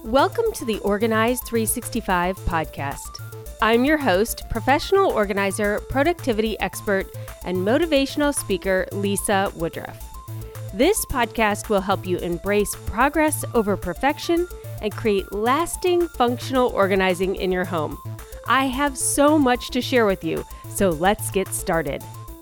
Welcome to the Organize 365 podcast. I'm your host, professional organizer, productivity expert, and motivational speaker, Lisa Woodruff. This podcast will help you embrace progress over perfection and create lasting functional organizing in your home. I have so much to share with you, so let's get started.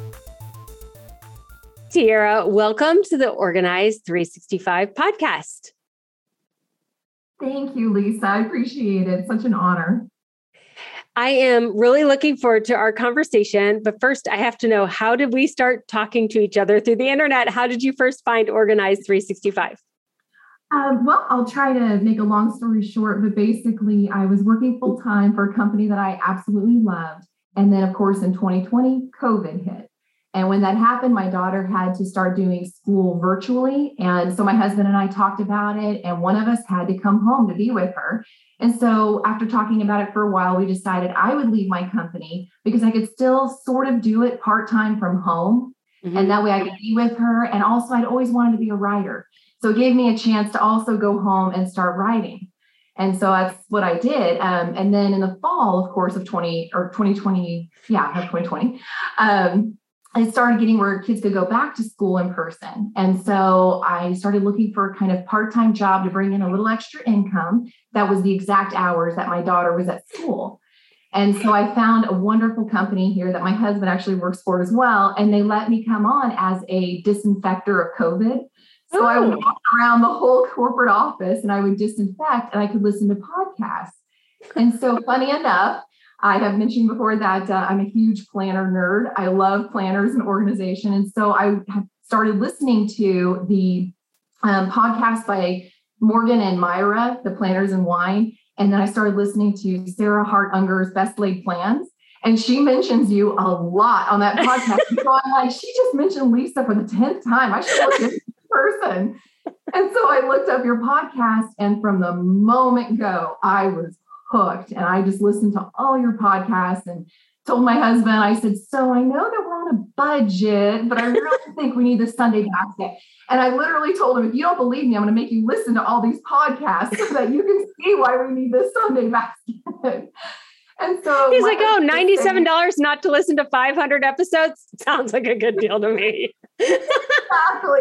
Tiara, welcome to the Organize 365 podcast. Thank you, Lisa. I appreciate it. Such an honor. I am really looking forward to our conversation. But first, I have to know, how did we start talking to each other through the internet? How did you first find Organize 365? Well, I'll try to make a long story short, but basically, I was working full time for a company that I absolutely loved. And then, of course, in 2020, COVID hit. And when that happened, my daughter had to start doing school virtually. And so my husband and I talked about it, and one of us had to come home to be with her. And so after talking about it for a while, we decided I would leave my company because I could still sort of do it part-time from home. Mm-hmm. And that way I could be with her. And also I'd always wanted to be a writer. So it gave me a chance to also go home and start writing. And so that's what I did. And then in the fall, of course, of 2020, I started getting where kids could go back to school in person. And so I started looking for a kind of part-time job to bring in a little extra income. That was the exact hours that my daughter was at school. And so I found a wonderful company here that my husband actually works for as well. And they let me come on as a disinfector of COVID. So I would walk around the whole corporate office and I would disinfect and I could listen to podcasts. And so funny enough, I have mentioned before that I'm a huge planner nerd. I love planners and organization. And so I have started listening to the podcast by Morgan and Myra, the Planners and Wine. And then I started listening to Sarah Hart Unger's Best Laid Plans. And she mentions you a lot on that podcast. So I'm like, she just mentioned Lisa for the 10th time. I should look at this person. And so I looked up your podcast. And from the moment go, I was hooked. And I just listened to all your podcasts and told my husband, I said, so I know that we're on a budget, but I really think we need the Sunday basket. And I literally told him, if you don't believe me, I'm going to make you listen to all these podcasts so that you can see why we need this Sunday basket. And so he's like, oh, $97 not to listen to 500 episodes? Sounds like a good deal to me. Exactly.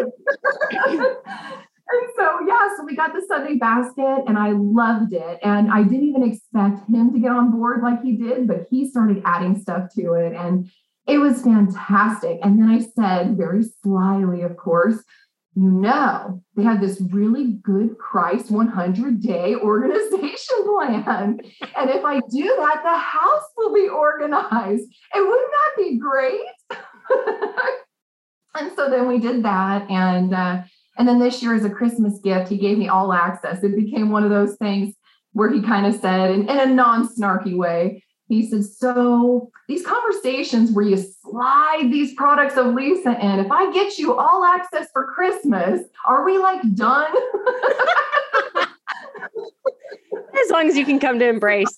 And so we got the Sunday basket and I loved it. And I didn't even expect him to get on board like he did, but he started adding stuff to it and it was fantastic. And then I said, very slyly, of course, they have this really good price 100-day organization plan. And if I do that, the house will be organized. And wouldn't that be great? And so then we did that. And then this year as a Christmas gift, he gave me all access. It became one of those things where he kind of said, in a non-snarky way, he said, so these conversations where you slide these products of Lisa in, if I get you all access for Christmas, are we like done? As long as you can come to Embrace.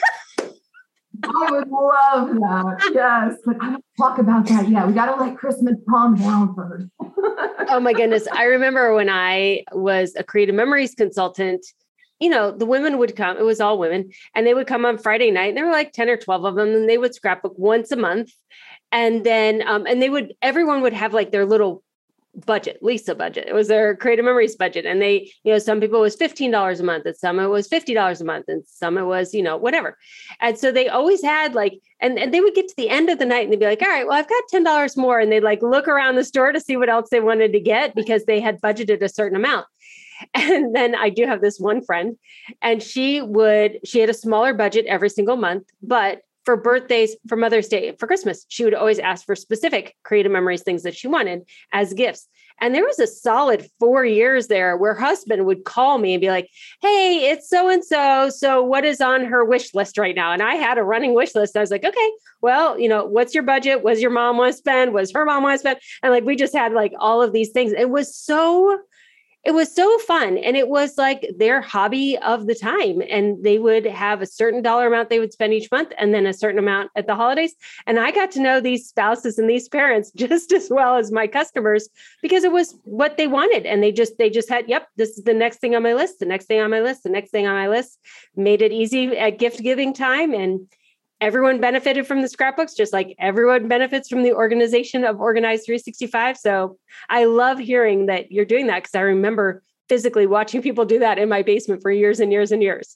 I would love that. Yes. But I don't talk about that yet. We got to let Christmas calm down first. Oh my goodness. I remember when I was a Creative Memories consultant, the women would come, it was all women, and they would come on Friday night, and there were like 10 or 12 of them, and they would scrapbook once a month. And then, everyone would have like their little budget, Lisa budget. It was their Creative Memories budget. And they, some people it was $15 a month, and some it was $50 a month, and some it was, whatever. And so they always had like, and they would get to the end of the night and they'd be like, all right, well, I've got $10 more. And they'd like look around the store to see what else they wanted to get because they had budgeted a certain amount. And then I do have this one friend, and she had a smaller budget every single month, but for birthdays, for Mother's Day, for Christmas, she would always ask for specific Creative Memories things that she wanted as gifts. And there was a solid 4 years there where her husband would call me and be like, hey, it's so-and-so. So what is on her wish list right now? And I had a running wish list. I was like, okay, well, what's your budget? What does your mom want to spend? What does her mom want to spend? And like, we just had like all of these things. it was so fun. And it was like their hobby of the time. And they would have a certain dollar amount they would spend each month and then a certain amount at the holidays. And I got to know these spouses and these parents just as well as my customers because it was what they wanted. And they just had, yep, this is the next thing on my list, the next thing on my list, the next thing on my list, made it easy at gift giving time. And everyone benefited from the scrapbooks, just like everyone benefits from the organization of Organize 365. So I love hearing that you're doing that because I remember physically watching people do that in my basement for years and years and years.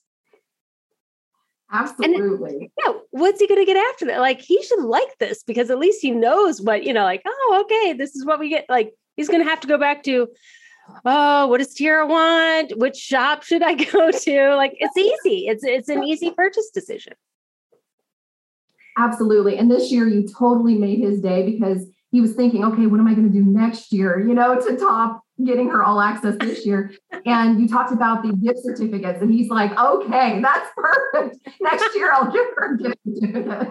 Absolutely. And, what's he going to get after that? Like, he should like this because at least he knows what, like, oh, okay, this is what we get. Like, he's going to have to go back to, oh, what does Tiara want? Which shop should I go to? Like, it's easy. It's an easy purchase decision. Absolutely. And this year you totally made his day because he was thinking, okay, what am I going to do next year, to top getting her all access this year. And you talked about the gift certificates and he's like, okay, that's perfect. Next year I'll give her a gift certificate.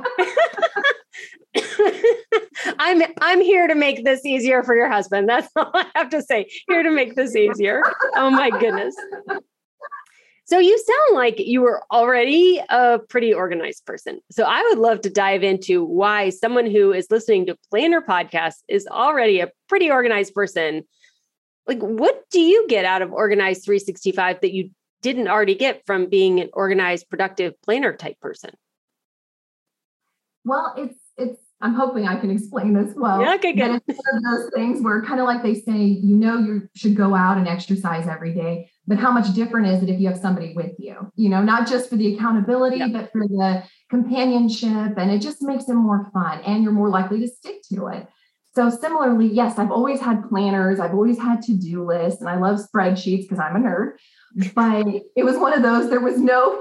I'm here to make this easier for your husband. That's all I have to say. Here to make this easier. Oh my goodness. So you sound like you were already a pretty organized person. So I would love to dive into why someone who is listening to Planner Podcast is already a pretty organized person. Like, what do you get out of Organize 365 that you didn't already get from being an organized, productive planner type person? Well, I'm hoping I can explain this well. Yeah, okay, good. It's one of those things where kind of like they say, you should go out and exercise every day, but how much different is it if you have somebody with you, not just for the accountability, but for the companionship, and it just makes it more fun and you're more likely to stick to it. So similarly, yes, I've always had planners. I've always had to-do lists and I love spreadsheets because I'm a nerd, but it was one of those, there was no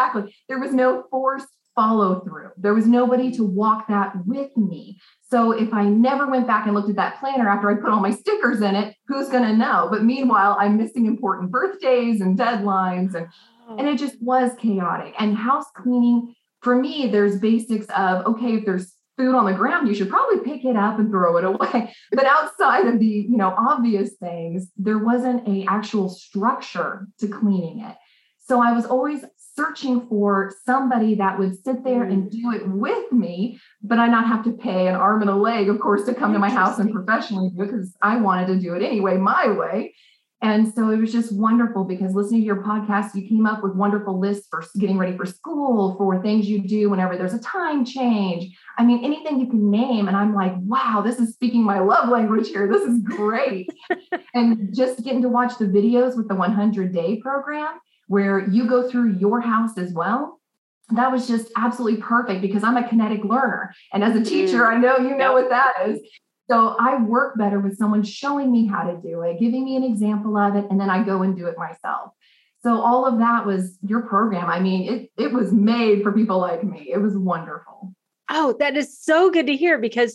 forced follow through. There was nobody to walk that with me. So if I never went back and looked at that planner after I put all my stickers in it, who's going to know? But meanwhile, I'm missing important birthdays and deadlines and it just was chaotic. And house cleaning, for me, there's basics of, okay, if there's food on the ground, you should probably pick it up and throw it away. But outside of the, obvious things, there wasn't an actual structure to cleaning it. So I was always searching for somebody that would sit there and do it with me, but I not have to pay an arm and a leg, of course, to come to my house and professionally do it because I wanted to do it anyway, my way. And so it was just wonderful because listening to your podcast, you came up with wonderful lists for getting ready for school, for things you do whenever there's a time change. I mean, anything you can name. And I'm like, wow, this is speaking my love language here. This is great. And just getting to watch the videos with the 100-day program where you go through your house as well. That was just absolutely perfect because I'm a kinetic learner. And as a teacher, I know you know what that is. So I work better with someone showing me how to do it, giving me an example of it, and then I go and do it myself. So all of that was your program. I mean, it was made for people like me. It was wonderful. Oh, that is so good to hear because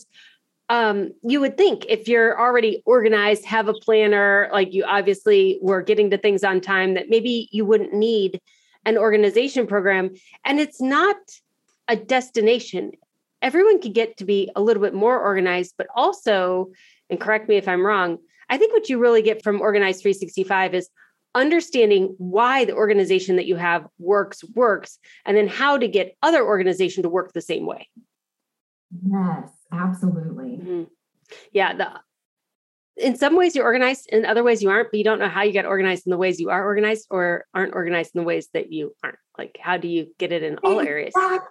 you would think if you're already organized, have a planner, like you obviously were getting to things on time, that maybe you wouldn't need an organization program. And it's not a destination. Everyone could get to be a little bit more organized, but also, and correct me if I'm wrong, I think what you really get from Organize 365 is understanding why the organization that you have works, and then how to get other organization to work the same way. Yes, absolutely. Mm-hmm. Yeah. In some ways you're organized, in other ways you aren't, but you don't know how you get organized in the ways you are organized or aren't organized in the ways that you aren't. Like, how do you get it in all areas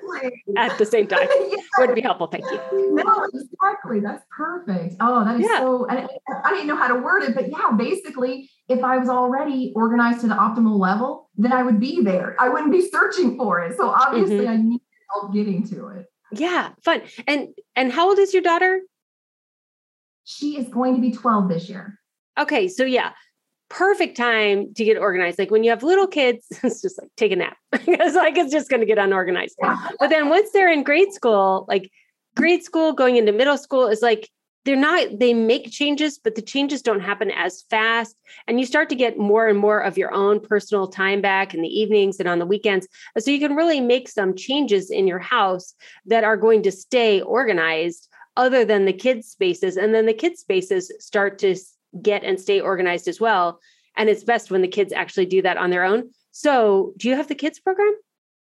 at the same time? Yes. Would be helpful. Thank you. No, exactly. That's perfect. Oh, that is so, I didn't know how to word it, but yeah, basically, if I was already organized to the optimal level, then I would be there. I wouldn't be searching for it. So obviously I need help getting to it. Yeah. Fun. And how old is your daughter? She is going to be 12 this year. Okay. So yeah, perfect time to get organized. Like when you have little kids, it's just like take a nap because like it's just going to get unorganized. Yeah. But then once they're in grade school going into middle school is like, they make changes, but the changes don't happen as fast. And you start to get more and more of your own personal time back in the evenings and on the weekends. So you can really make some changes in your house that are going to stay organized other than the kids' spaces. And then the kids' spaces start to get and stay organized as well. And it's best when the kids actually do that on their own. So do you have the kids program?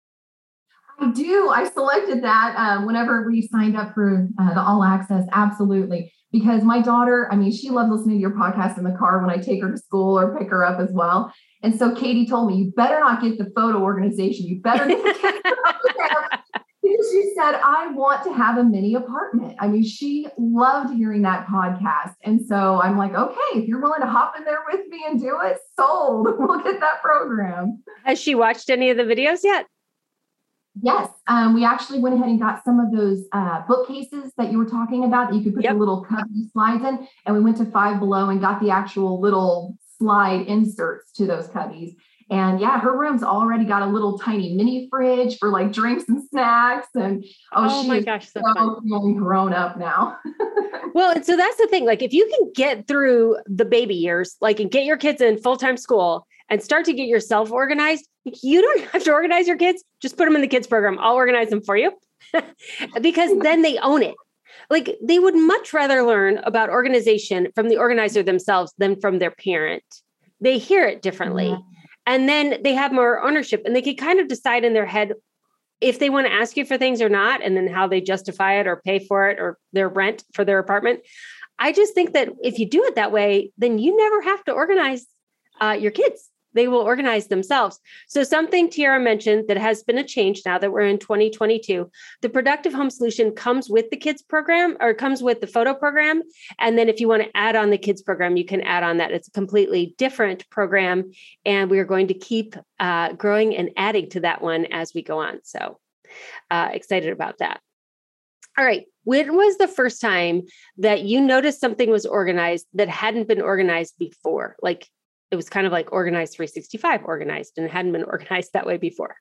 I do. I selected that whenever we signed up for the All Access. Absolutely. Because my daughter, I mean, she loves listening to your podcast in the car when I take her to school or pick her up as well. And so Katie told me, you better not get the photo organization. You better get the kids program. Because she said, I want to have a mini apartment. I mean, she loved hearing that podcast. And so I'm like, okay, if you're willing to hop in there with me and do it, sold. We'll get that program. Has she watched any of the videos yet? Yes. We actually went ahead and got some of those bookcases that you were talking about that you could put the little cubby slides in. And we went to Five Below and got the actual little slide inserts to those cubbies. And yeah, her room's already got a little tiny mini fridge for like drinks and snacks. And oh my gosh, so feeling grown up now. Well, and so that's the thing. Like if you can get through the baby years, like and get your kids in full-time school and start to get yourself organized, you don't have to organize your kids. Just put them in the kids program. I'll organize them for you because then they own it. Like they would much rather learn about organization from the organizer themselves than from their parent. They hear it differently. Yeah. And then they have more ownership and they can kind of decide in their head if they want to ask you for things or not, and then how they justify it or pay for it or their rent for their apartment. I just think that if you do it that way, then you never have to organize your kids. They will organize themselves. So something Tiara mentioned that has been a change now that we're in 2022, the Productive Home Solution comes with the kids program or comes with the photo program. And then if you want to add on the kids program, you can add on that. It's a completely different program. And we are going to keep growing and adding to that one as we go on. So excited about that. All right. When was the first time that you noticed something was organized that hadn't been organized before? Like, it was kind of like Organized 365 organized and it hadn't been organized that way before.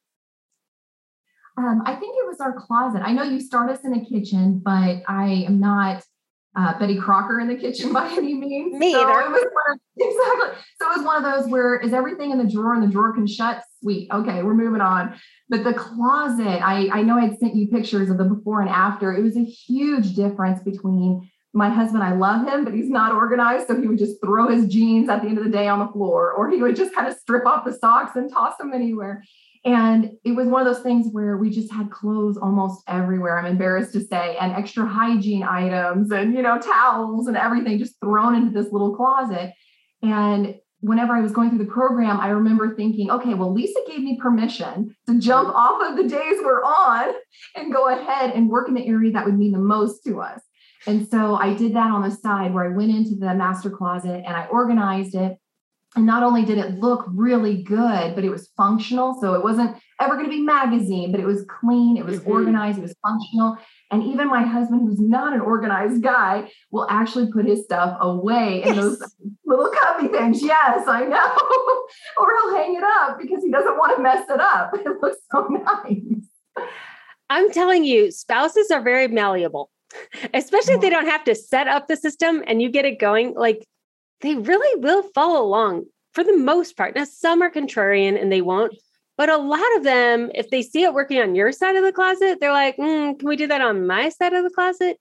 I think it was our closet. I know you start us in a kitchen, but I am not Betty Crocker in the kitchen by any means. Me either. Exactly. So it was one of those where is everything in the drawer and the drawer can shut? Sweet. Okay, we're moving on. But the closet, I know I'd sent you pictures of the before and after. It was a huge difference between my husband. I love him, but he's not organized. So he would just throw his jeans at the end of the day on the floor, or he would just kind of strip off the socks and toss them anywhere. And it was one of those things where we just had clothes almost everywhere, I'm embarrassed to say, and extra hygiene items and, towels and everything just thrown into this little closet. And whenever I was going through the program, I remember thinking, okay, well, Lisa gave me permission to jump off of the days we're on and go ahead and work in the area that would mean the most to us. And so I did that on the side where I went into the master closet and I organized it. And not only did it look really good, but it was functional. So it wasn't ever going to be magazine, but it was clean. It was organized. It was functional. And even my husband, who's not an organized guy, will actually put his stuff away in those little cubby things. Yes, I know. Or he'll hang it up because he doesn't want to mess it up. It looks so nice. I'm telling you, spouses are very malleable. Especially if they don't have to set up the system and you get it going, like they really will follow along for the most part. Now, some are contrarian and they won't, but a lot of them, if they see it working on your side of the closet, they're like, can we do that on my side of the closet?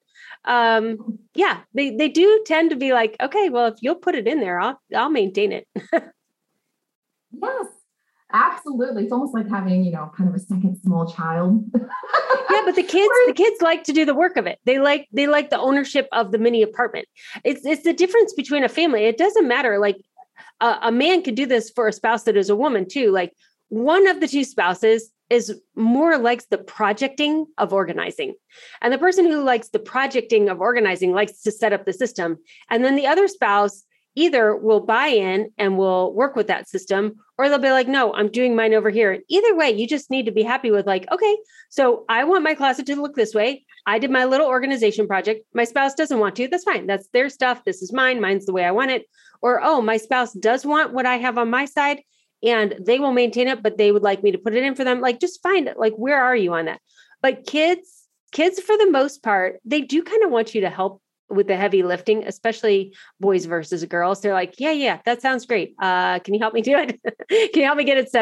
They do tend to be like, okay, well, if you'll put it in there, I'll maintain it. Yes. Absolutely. It's almost like having, kind of a second small child. Yeah, but the kids like to do the work of it. They like the ownership of the mini apartment. It's the difference between a family. It doesn't matter. Like a man could do this for a spouse that is a woman too. Like one of the two spouses is more likes the projecting of organizing. And the person who likes the projecting of organizing likes to set up the system. And then the other spouse either will buy in and will work with that system, or they'll be like, no, I'm doing mine over here. Either way, you just need to be happy with like, okay, so I want my closet to look this way. I did my little organization project. My spouse doesn't want to. That's fine. That's their stuff. This is mine. Mine's the way I want it. Or, oh, my spouse does want what I have on my side and they will maintain it, but they would like me to put it in for them. Like, just find it. Like, where are you on that? But kids, for the most part, they do kind of want you to help with the heavy lifting, especially boys versus girls. They're like, yeah, that sounds great. Can you help me do it? Can you help me get it set up?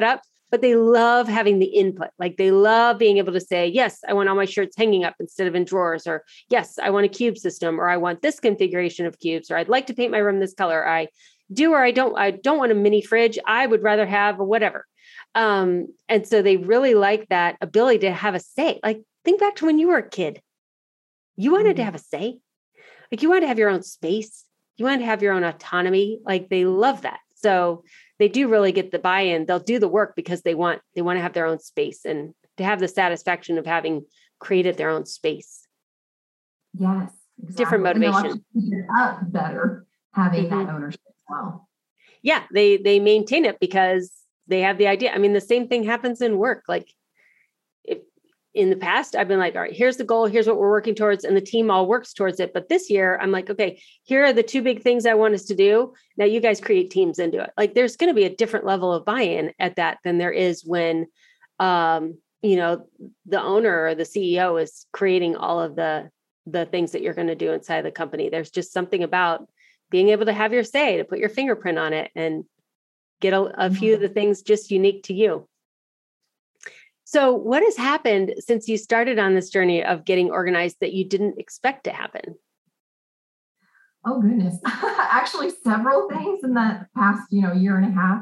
but they love having the input. Like they love being able to say, yes, I want all my shirts hanging up instead of in drawers, or yes, I want a cube system, or I want this configuration of cubes, or I'd like to paint my room this color. I do, or I don't want a mini fridge. I would rather have a whatever. And so they really like that ability to have a say. Like think back to when you were a kid, you wanted to have a say. Like you wanted to have your own space. You wanted to have your own autonomy. Like they love that. So they do really get the buy-in. They'll do the work because they want to have their own space and to have the satisfaction of having created their own space. Yes, exactly. Different motivation. Up better having that ownership as well. Yeah, they maintain it because they have the idea. I mean, the same thing happens in work. Like if in the past, I've been like, all right, here's the goal. Here's what we're working towards. And the team all works towards it. But this year I'm like, okay, here are the two big things I want us to do. Now you guys create teams and do it. Like there's going to be a different level of buy-in at that than there is when, the owner or the CEO is creating all of the things that you're going to do inside the company. There's just something about being able to have your say, to put your fingerprint on it and get a few of the things just unique to you. So what has happened since you started on this journey of getting organized that you didn't expect to happen? Oh, goodness. Actually, several things in the past, year and a half.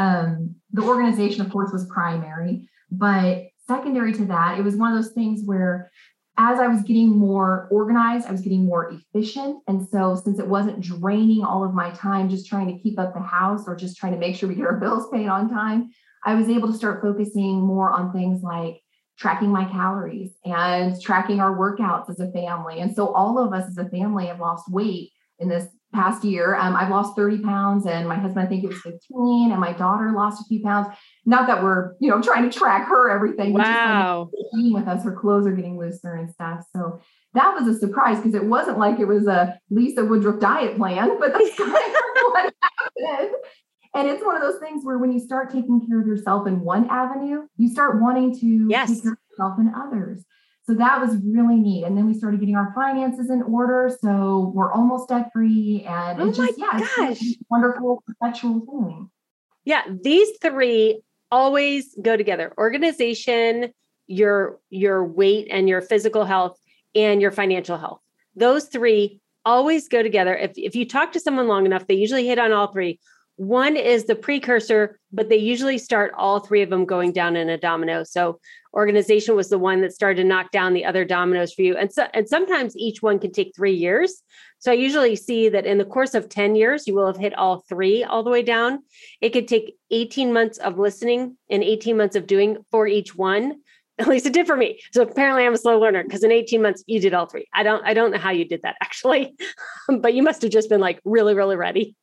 The organization, of course, was primary, but secondary to that, it was one of those things where as I was getting more organized, I was getting more efficient. And so since it wasn't draining all of my time, just trying to keep up the house or just trying to make sure we get our bills paid on time, I was able to start focusing more on things like tracking my calories and tracking our workouts as a family. And so all of us as a family have lost weight in this past year. I've lost 30 pounds and my husband, I think it was 15, and my daughter lost a few pounds. Not that we're, trying to track her everything. Wow. Just like eating with us, her clothes are getting looser and stuff. So that was a surprise because it wasn't like it was a Lisa Woodruff diet plan, but that's kind of what happened. And it's one of those things where when you start taking care of yourself in one avenue, you start wanting to take care of yourself in others. So that was really neat. And then we started getting our finances in order. So we're almost debt free. And it's just, it's a wonderful perpetual thing. Yeah. These three always go together: organization, your weight and your physical health, and your financial health. Those three always go together. If you talk to someone long enough, they usually hit on all three. One is the precursor, but they usually start all three of them going down in a domino. So organization was the one that started to knock down the other dominoes for you. And sometimes each one can take 3 years. So I usually see that in the course of 10 years, you will have hit all three all the way down. It could take 18 months of listening and 18 months of doing for each one. At least it did for me. So apparently I'm a slow learner because in 18 months you did all three. I don't know how you did that actually, but you must have just been like really, really ready.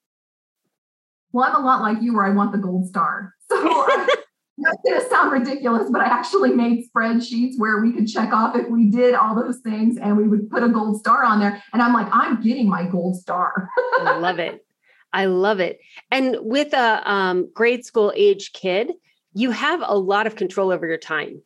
Well, I'm a lot like you where I want the gold star. So that's going to sound ridiculous, but I actually made spreadsheets where we could check off if we did all those things and we would put a gold star on there. And I'm like, I'm getting my gold star. I love it. I love it. And with a grade school age kid, you have a lot of control over your time.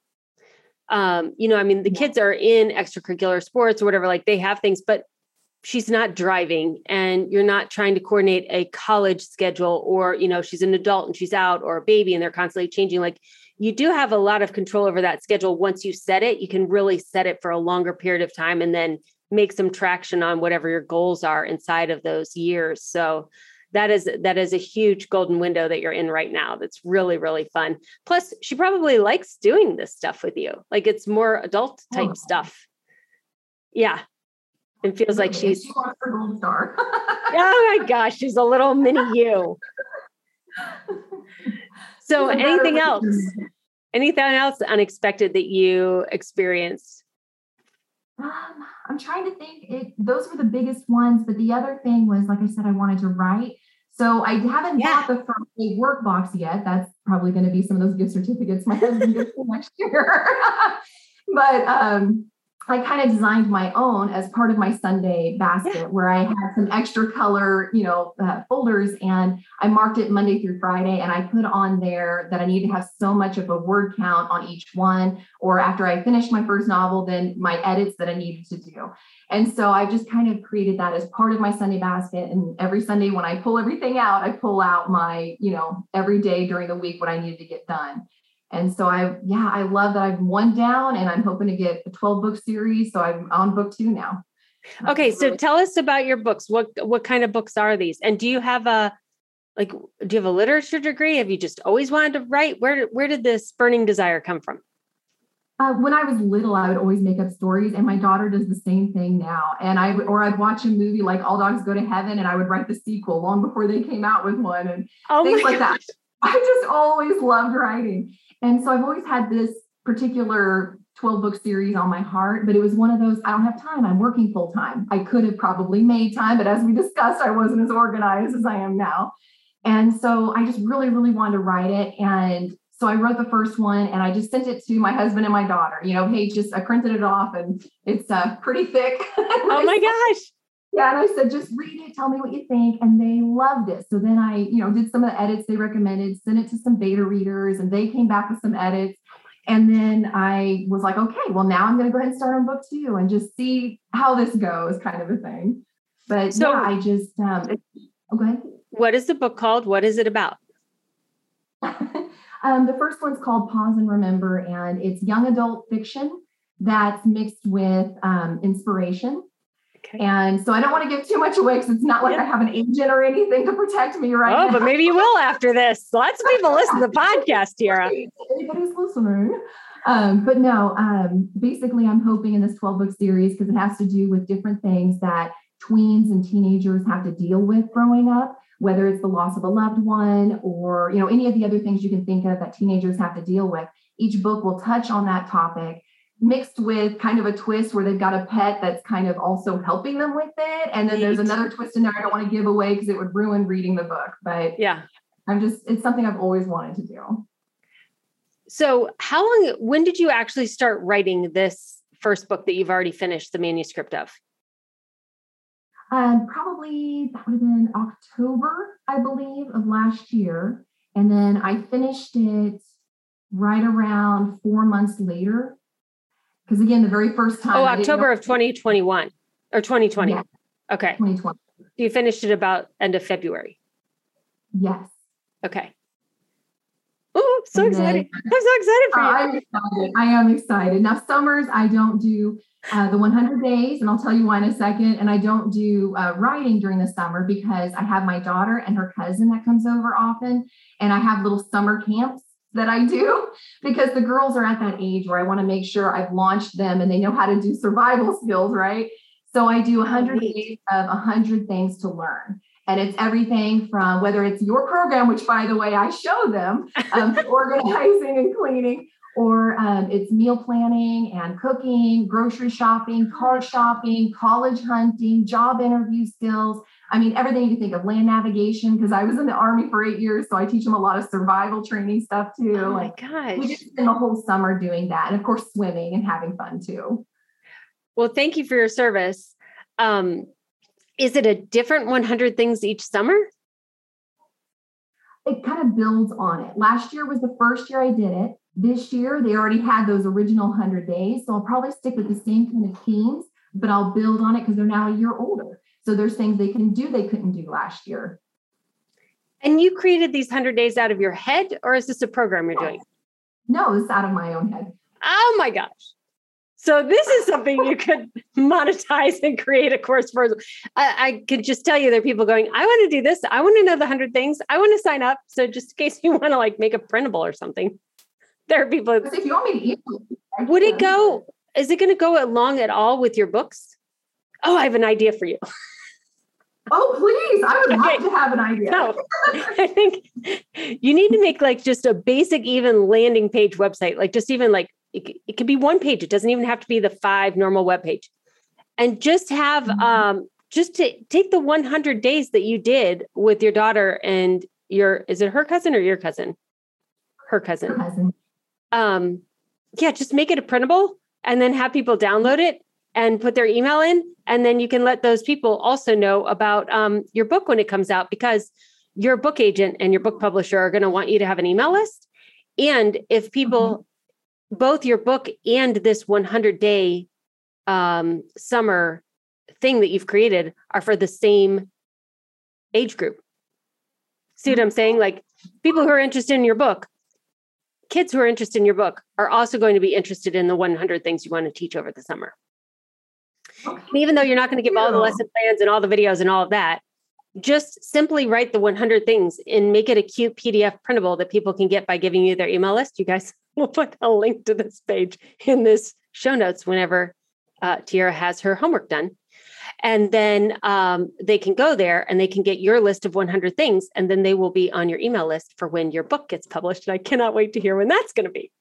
The kids are in extracurricular sports or whatever, like they have things, but she's not driving and you're not trying to coordinate a college schedule or, she's an adult and she's out, or a baby and they're constantly changing. Like you do have a lot of control over that schedule. Once you set it, you can really set it for a longer period of time and then make some traction on whatever your goals are inside of those years. So that is a huge golden window that you're in right now. That's really, really fun. Plus she probably likes doing this stuff with you. Like it's more adult type stuff. Yeah. It feels like she wants her gold star. Oh my gosh, she's a little mini you. So anything else unexpected that you experienced? I'm trying to think. Those were the biggest ones, but the other thing was, like I said, I wanted to write. So I haven't bought the first aid work box yet. That's probably going to be some of those gift certificates my husband gets for next year. But I kind of designed my own as part of my Sunday basket where I had some extra color, folders, and I marked it Monday through Friday. And I put on there that I need to have so much of a word count on each one, or after I finished my first novel, then my edits that I needed to do. And so I just kind of created that as part of my Sunday basket. And every Sunday when I pull everything out, I pull out my, every day during the week what I needed to get done. And so I love that I've one down and I'm hoping to get a 12-book series. So I'm on book 2 now. Okay. So tell us about your books. What kind of books are these? And do you have a literature degree? Have you just always wanted to write? Where did this burning desire come from? When I was little, I would always make up stories, and my daughter does the same thing now. And I'd watch a movie like All Dogs Go to Heaven, and I would write the sequel long before they came out with one, and things like that. I just always loved writing. And so I've always had this particular 12-book series on my heart, but it was one of those, I don't have time. I'm working full time. I could have probably made time, but as we discussed, I wasn't as organized as I am now. And so I just really, really wanted to write it. And so I wrote the first one and I just sent it to my husband and my daughter, hey, I printed it off and it's pretty thick. Oh my gosh. Yeah. And I said, just read it. Tell me what you think. And they loved it. So then I, did some of the edits they recommended, sent it to some beta readers and they came back with some edits. And then I was like, okay, well, now I'm going to go ahead and start on book 2 and just see how this goes, kind of a thing. But so, yeah, I just, go ahead. What is the book called? What is it about? The first one's called Pause and Remember, and it's young adult fiction that's mixed with inspiration. Okay. And so I don't want to give too much away because it's not like I have an agent or anything to protect me right now. Oh, but maybe you will after this. Lots of people listen to the podcast, Tiara. Anybody's listening. But no, basically I'm hoping in this 12-book series, because it has to do with different things that tweens and teenagers have to deal with growing up, whether it's the loss of a loved one or, any of the other things you can think of that teenagers have to deal with. Each book will touch on that topic, mixed with kind of a twist where they've got a pet that's kind of also helping them with it. And then there's another twist in there I don't want to give away because it would ruin reading the book. But yeah, it's something I've always wanted to do. So when did you actually start writing this first book that you've already finished the manuscript of? Probably that would have been October, I believe, of last year. And then I finished it right around 4 months later. Because again, the very first time. Oh, October of 2021 or 2020. Yeah. Okay. 2020. You finished it about end of February. Yes. Okay. Oh, I'm so excited. I'm so excited for you. I'm excited. I am excited. Now, summers, I don't do the 100 days, and I'll tell you why in a second. And I don't do writing during the summer because I have my daughter and her cousin that comes over often. And I have little summer camps that I do because the girls are at that age where I want to make sure I've launched them and they know how to do survival skills, right? So I do 100 days of 100 things to learn. And it's everything from whether it's your program, which by the way, I show them, organizing and cleaning, or it's meal planning and cooking, grocery shopping, car shopping, college hunting, job interview skills. I mean, everything you can think of, land navigation, because I was in the Army for 8 years. So I teach them a lot of survival training stuff too. Oh my gosh. We just spend the whole summer doing that. And of course, swimming and having fun too. Well, thank you for your service. Is it a different 100 things each summer? It kind of builds on it. Last year was the first year I did it. This year, they already had those original 100 days. So I'll probably stick with the same kind of themes, but I'll build on it because they're now a year older. So there's things they can do they couldn't do last year. And you created these 100 days out of your head, or is this a program you're doing? No, it's out of my own head. Oh my gosh. So this is something you could monetize and create a course for. I could just tell you there are people going, I want to do this. I want to know the 100 things. I want to sign up. So just in case you want to make a printable or something, there are people. If you want me to would it go, is it going to go along at all with your books? Oh, I have an idea for you. Oh, please. I would love to have an idea. No, I think you need to make just a basic, even landing page website, just even it could be one page. It doesn't even have to be the 5 normal web page. And just have, just to take the 100 days that you did with your daughter and is it her cousin or your cousin? Her cousin. Her cousin. Just make it a printable and then have people download it and put their email in. And then you can let those people also know about your book when it comes out, because your book agent and your book publisher are going to want you to have an email list. And if people, both your book and this 100-day summer thing that you've created are for the same age group. See what I'm saying? People who are interested in your book, kids who are interested in your book are also going to be interested in the 100 things you want to teach over the summer. Okay. And even though you're not going to give all the lesson plans and all the videos and all of that, just simply write the 100 things and make it a cute PDF printable that people can get by giving you their email list. You guys will put a link to this page in this show notes whenever Tiara has her homework done. And then they can go there and they can get your list of 100 things. And then they will be on your email list for when your book gets published. And I cannot wait to hear when that's going to be.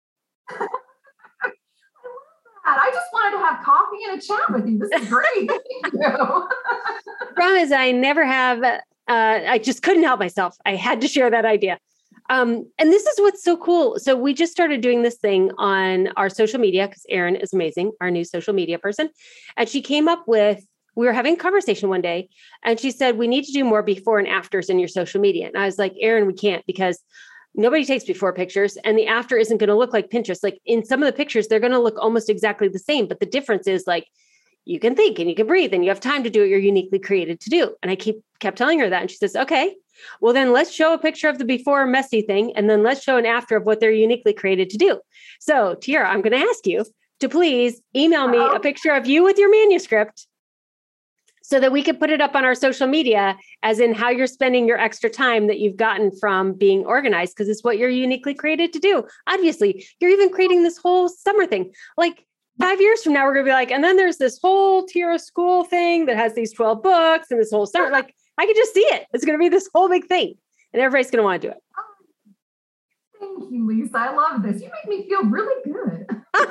I just wanted to have coffee and a chat with you. This is great. Thank you. Promise, I never have. I just couldn't help myself. I had to share that idea. And this is what's so cool. So we just started doing this thing on our social media because Erin is amazing, our new social media person. And she came up with, we were having a conversation one day and she said, we need to do more before and afters in your social media. And I was like, Erin, we can't because nobody takes before pictures and the after isn't going to look like Pinterest. Like in some of the pictures, they're going to look almost exactly the same. But the difference is like, you can think and you can breathe and you have time to do what you're uniquely created to do. And I kept telling her that. And she says, okay, well, then let's show a picture of the before messy thing. And then let's show an after of what they're uniquely created to do. So Tiara, I'm going to ask you to please email me a picture of you with your manuscript so that we could put it up on our social media as in how you're spending your extra time that you've gotten from being organized, because it's what you're uniquely created to do. Obviously, you're even creating this whole summer thing. Like 5 years from now, we're going to be like, and then there's this whole Tiara school thing that has these 12 books and this whole summer. Like I could just see it. It's going to be this whole big thing and everybody's going to want to do it. Thank you, Lisa. I love this. You make me feel really good.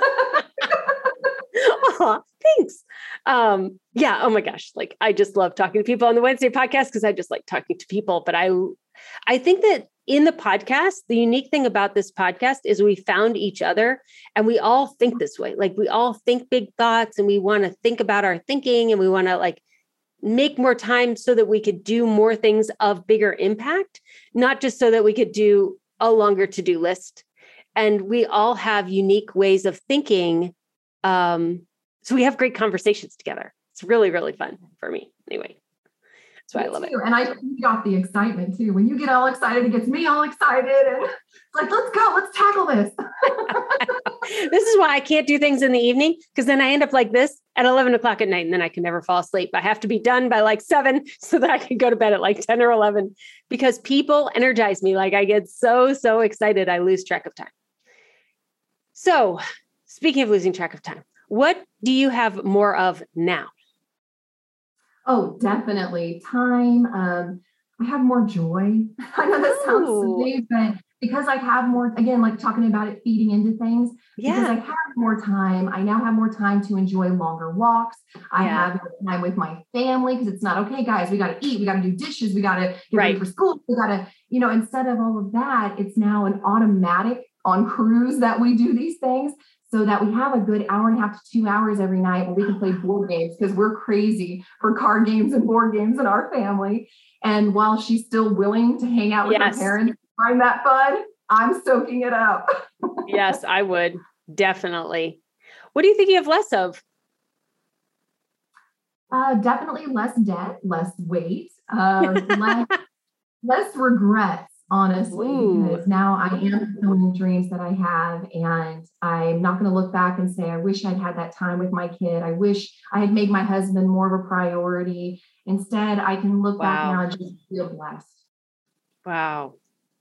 Oh, thanks. Yeah. Oh my gosh. Like I just love talking to people on the Wednesday podcast because I just like talking to people. But I think that in the podcast, the unique thing about this podcast is we found each other and we all think this way. Like we all think big thoughts and we want to think about our thinking and we want to like make more time so that we could do more things of bigger impact, not just so that we could do a longer to-do list. And we all have unique ways of thinking. So we have great conversations together. It's really, really fun for me. Anyway, that's why I love it. And I feed off the excitement too. When you get all excited, it gets me all excited. And it's like, let's go, let's tackle this. This is why I can't do things in the evening, because then I end up like this at 11 o'clock at night and then I can never fall asleep. I have to be done by like 7 so that I can go to bed at like 10 or 11 because people energize me. Like I get so excited, I lose track of time. So speaking of losing track of time, what do you have more of now? Oh, definitely time. I have more joy. I know that sounds silly, but because I have more, again, like talking about it feeding into things, because I have more time. I now have more time to enjoy longer walks. I have more time with my family because it's not, okay, guys, we got to eat. We got to do dishes. We got to get ready for school. We got to, instead of all of that, it's now an automatic on cruise that we do these things. So that we have a good hour and a half to 2 hours every night where we can play board games because we're crazy for card games and board games in our family. And while she's still willing to hang out with her parents, find that fun, I'm soaking it up. Yes, I would. Definitely. What do you think you have less of? Definitely less debt, less weight, less regrets. Honestly, because now I am fulfilling dreams that I have, and I'm not going to look back and say, I wish I'd had that time with my kid. I wish I had made my husband more of a priority. Instead, I can look back now and just feel blessed. Wow.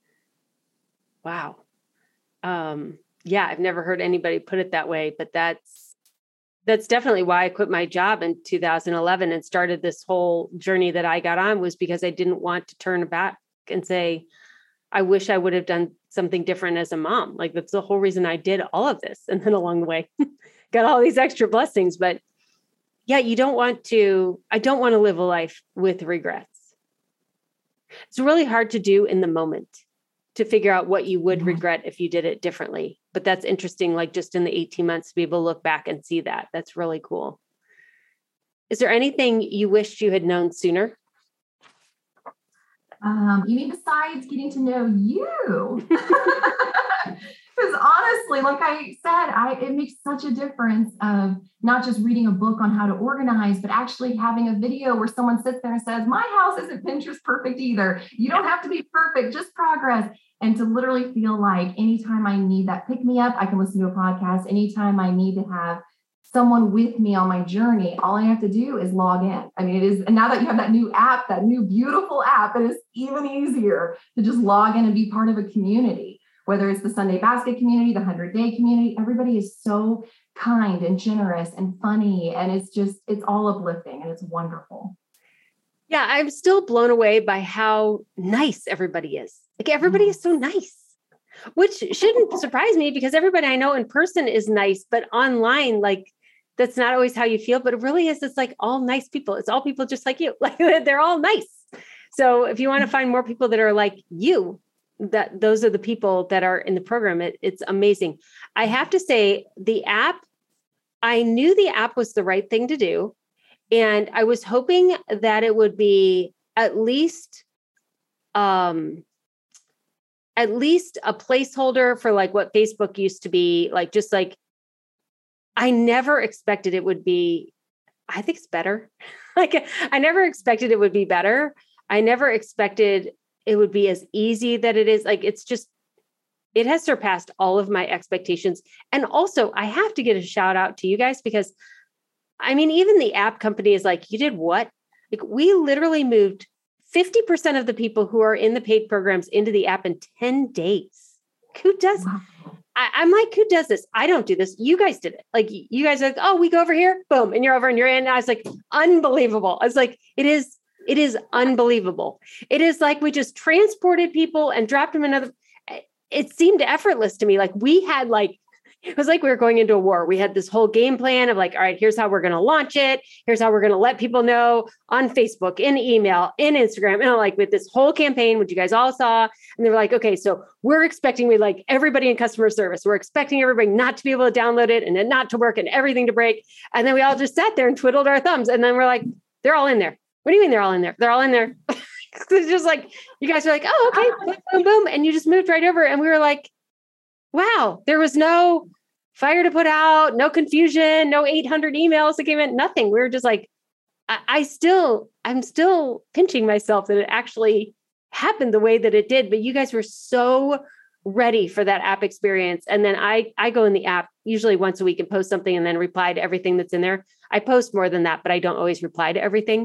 Yeah, I've never heard anybody put it that way, but that's definitely why I quit my job in 2011 and started this whole journey that I got on, was because I didn't want to turn back and say, I wish I would have done something different as a mom. Like that's the whole reason I did all of this. And then along the way, got all these extra blessings. But yeah, I don't want to live a life with regrets. It's really hard to do in the moment to figure out what you would regret if you did it differently. But that's interesting. Like just in the 18 months to be able to look back and see that. That's really cool. Is there anything you wished you had known sooner? You mean besides getting to know you? Because honestly, like I said, it makes such a difference of not just reading a book on how to organize, but actually having a video where someone sits there and says, my house isn't Pinterest perfect either. You don't have to be perfect, just progress. And to literally feel like anytime I need that pick me up, I can listen to a podcast. Anytime I need to have someone with me on my journey, all I have to do is log in. I mean, it is, and now that you have that new app, that new beautiful app, it is even easier to just log in and be part of a community, whether it's the Sunday Basket community, the 100-day community. Everybody is so kind and generous and funny. And it's all uplifting and it's wonderful. Yeah, I'm still blown away by how nice everybody is. Like everybody is so nice, which shouldn't surprise me because everybody I know in person is nice, but online, like that's not always how you feel, but it really is. It's like all nice people. It's all people just like you. Like they're all nice. So if you want to find more people that are like you, that those are the people that are in the program. It's amazing. I have to say the app, I knew the app was the right thing to do. And I was hoping that it would be at least a placeholder for like what Facebook used to be, like just like, I never expected it would be, I think it's better. Like I never expected it would be better. I never expected it would be as easy that it is. Like, it's just, it has surpassed all of my expectations. And also I have to get a shout out to you guys because I mean, even the app company is like, you did what? Like we literally moved 50% of the people who are in the paid programs into the app in 10 days. Who does? Wow. I'm like, who does this? I don't do this. You guys did it. Like you guys are like, oh, we go over here, boom, and you're over and you're in. And I was like, unbelievable. I was like, it is unbelievable. It is like we just transported people and dropped them in another. It seemed effortless to me. Like we had like, it was like we were going into a war. We had this whole game plan of like, all right, here's how we're going to launch it. Here's how we're going to let people know on Facebook, in email, in Instagram. And like with this whole campaign, which you guys all saw. And they were like, okay, so we're expecting like everybody in customer service. We're expecting everybody not to be able to download it and it not to work and everything to break. And then we all just sat there and twiddled our thumbs. And then we're like, they're all in there. What do you mean they're all in there? They're all in there. It's just like, you guys were like, oh, okay, boom, boom, boom. And you just moved right over. And we were like, wow, there was no fire to put out, no confusion, no 800 emails that came in, nothing. We were just like, I'm still pinching myself that it actually happened the way that it did. But you guys were so ready for that app experience. And then I go in the app usually once a week and post something and then reply to everything that's in there. I post more than that, but I don't always reply to everything.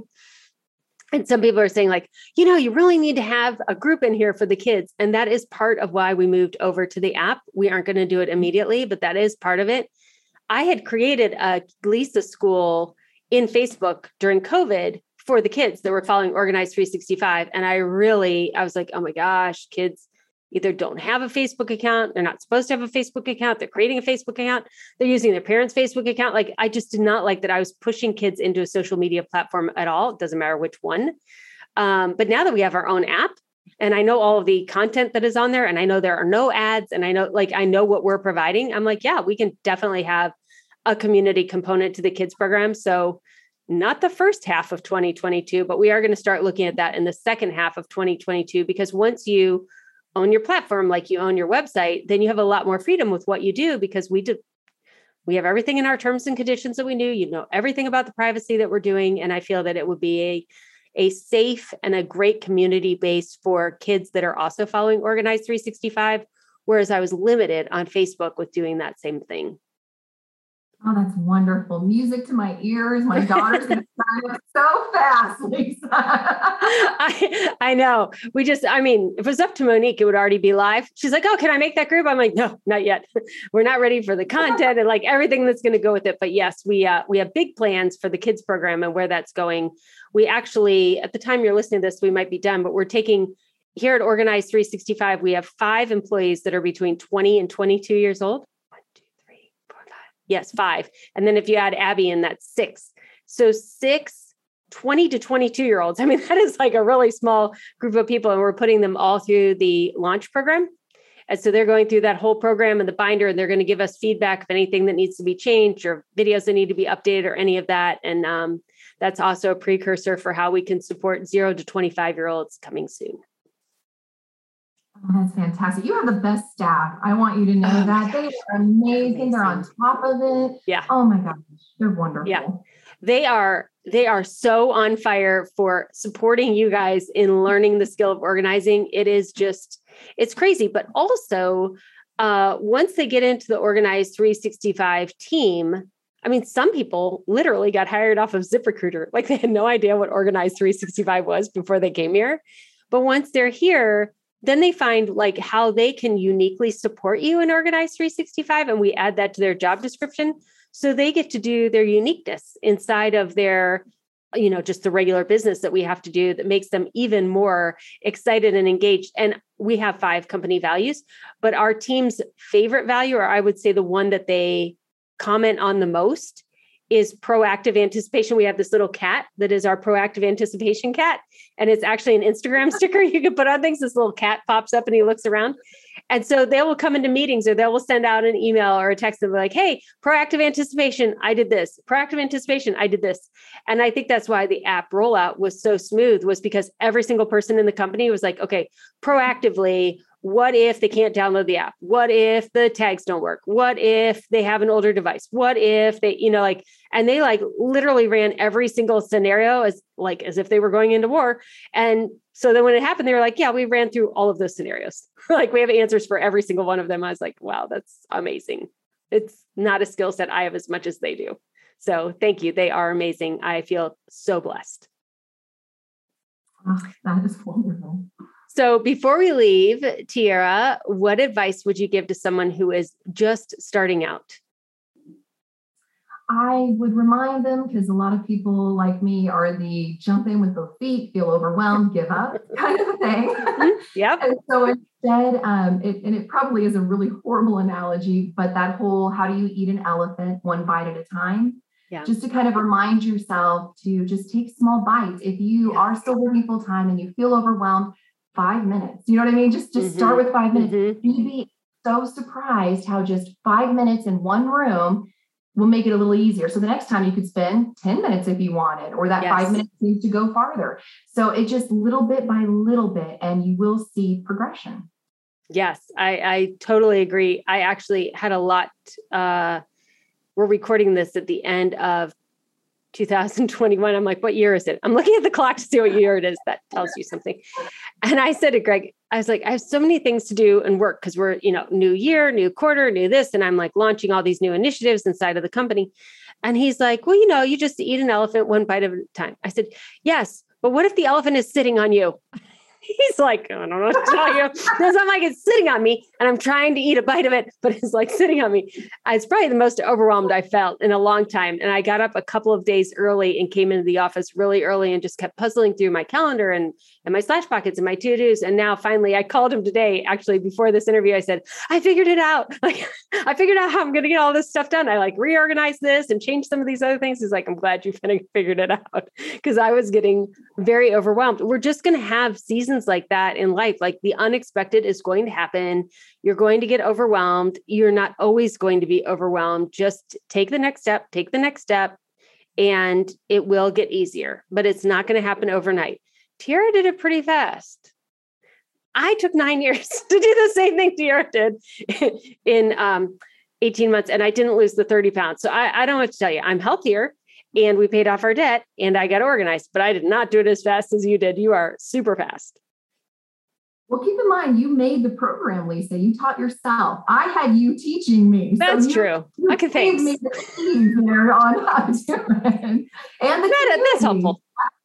And some people are saying like, you really need to have a group in here for the kids. And that is part of why we moved over to the app. We aren't going to do it immediately, but that is part of it. I had created a Lisa school in Facebook during COVID for the kids that were following Organize 365. And I was like, oh my gosh, kids either don't have a Facebook account. They're not supposed to have a Facebook account. They're creating a Facebook account. They're using their parents' Facebook account. Like, I just did not like that I was pushing kids into a social media platform at all. It doesn't matter which one. But now that we have our own app and I know all of the content that is on there and I know there are no ads and I know what we're providing, I'm like, yeah, we can definitely have a community component to the kids program. So not the first half of 2022, but we are going to start looking at that in the second half of 2022, because once you own your platform, like you own your website, then you have a lot more freedom with what you do, because we have everything in our terms and conditions that we knew, everything about the privacy that we're doing. And I feel that it would be a safe and a great community base for kids that are also following Organize 365. Whereas I was limited on Facebook with doing that same thing. Oh, that's wonderful. Music to my ears. My daughter's going to sign up so fast, Lisa. I know. If it was up to Monique, it would already be live. She's like, oh, can I make that group? I'm like, no, not yet. We're not ready for the content and like everything that's going to go with it. But yes, we have big plans for the kids program and where that's going. We actually, at the time you're listening to this, we might be done, but we're taking here at Organize 365, we have 5 employees that are between 20 and 22 years old. Yes, 5. And then if you add Abby in, that's 6. So 6 20 to 22-year-olds. I mean, that is like a really small group of people. And we're putting them all through the launch program. And so they're going through that whole program and the binder, and they're going to give us feedback of anything that needs to be changed or videos that need to be updated or any of that. And that's also a precursor for how we can support 0 to 25-year-olds coming soon. Oh, that's fantastic. You have the best staff. I want you to know that. They are amazing. They're on top of it. Yeah. Oh my gosh. They're wonderful. Yeah. They are so on fire for supporting you guys in learning the skill of organizing. It is just, It's crazy. But also, once they get into the Organize 365 team, I mean, some people literally got hired off of ZipRecruiter. Like they had no idea what Organize 365 was before they came here. But once they're here, then they find like how they can uniquely support you in Organize 365. And we add that to their job description. So they get to do their uniqueness inside of their, just the regular business that we have to do that makes them even more excited and engaged. And we have 5 company values, but our team's favorite value, or I would say the one that they comment on the most, is proactive anticipation. We have this little cat that is our proactive anticipation cat. And it's actually an Instagram sticker you can put on things. This little cat pops up and he looks around. And so they will come into meetings or they will send out an email or a text and be like, hey, proactive anticipation, I did this. Proactive anticipation, I did this. And I think that's why the app rollout was so smooth, was because every single person in the company was like, okay, proactively, what if they can't download the app? What if the tags don't work? What if they have an older device? What if they, and they like literally ran every single scenario as if they were going into war. And so then when it happened, they were like, yeah, we ran through all of those scenarios. Like we have answers for every single one of them. I was like, wow, that's amazing. It's not a skill set I have as much as they do. So thank you. They are amazing. I feel so blessed. Oh, that is wonderful. So before we leave, Tiara, what advice would you give to someone who is just starting out? I would remind them, because a lot of people like me are the jump in with both feet, feel overwhelmed, give up kind of thing. Yep. And so instead, it probably is a really horrible analogy, but that whole, how do you eat an elephant one bite at a time? Yeah. Just to kind of remind yourself to just take small bites. If you are still working full time and you feel overwhelmed, 5 minutes, you know what I mean? Just start with 5 minutes. You'd be so surprised how just 5 minutes in one room will make it a little easier. So the next time you could spend 10 minutes if you wanted, or that 5 minutes needs to go farther. So it just little bit by little bit, and you will see progression. Yes, I totally agree. I actually had a lot, we're recording this at the end of 2021. I'm like, what year is it? I'm looking at the clock to see what year it is. That tells you something. And I said to Greg, I was like, I have so many things to do and work because we're, new year, new quarter, new this. And I'm like launching all these new initiatives inside of the company. And he's like, well, you just eat an elephant one bite at a time. I said, yes, but what if the elephant is sitting on you? He's like, I don't know what to tell you. Because I'm like, it's sitting on me and I'm trying to eat a bite of it, but it's like sitting on me. It's probably the most overwhelmed I felt in a long time. And I got up a couple of days early and came into the office really early and just kept puzzling through my calendar and my Slash pockets and my to-dos. And now finally I called him today, actually before this interview, I said, I figured it out. Like I figured out how I'm going to get all this stuff done. I reorganized this and changed some of these other things. He's like, I'm glad you figured it out, because I was getting very overwhelmed. We're just going to have seasons like that in life. Like the unexpected is going to happen. You're going to get overwhelmed. You're not always going to be overwhelmed. Just take the next step, and it will get easier, but it's not going to happen overnight. Tiara did it pretty fast. I took 9 years to do the same thing Tiara did in 18 months, and I didn't lose the 30 pounds. So I don't know what to tell you. I'm healthier, and we paid off our debt, and I got organized, but I did not do it as fast as you did. You are super fast. Well, keep in mind, you made the program, Lisa. You taught yourself. I had you teaching me. That's true. Okay, thanks. Me the keys there on how to do it. And that's helpful.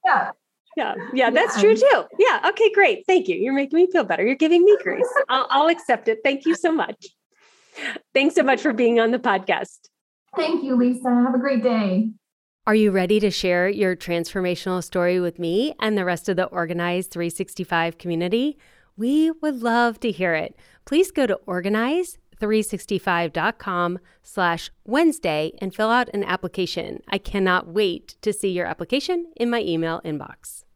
Yeah, that's true too. Yeah. Okay, great. Thank you. You're making me feel better. You're giving me grace. I'll accept it. Thank you so much. Thanks so much for being on the podcast. Thank you, Lisa. Have a great day. Are you ready to share your transformational story with me and the rest of the Organize 365 community? We would love to hear it. Please go to organize365.com/Wednesday and fill out an application. I cannot wait to see your application in my email inbox.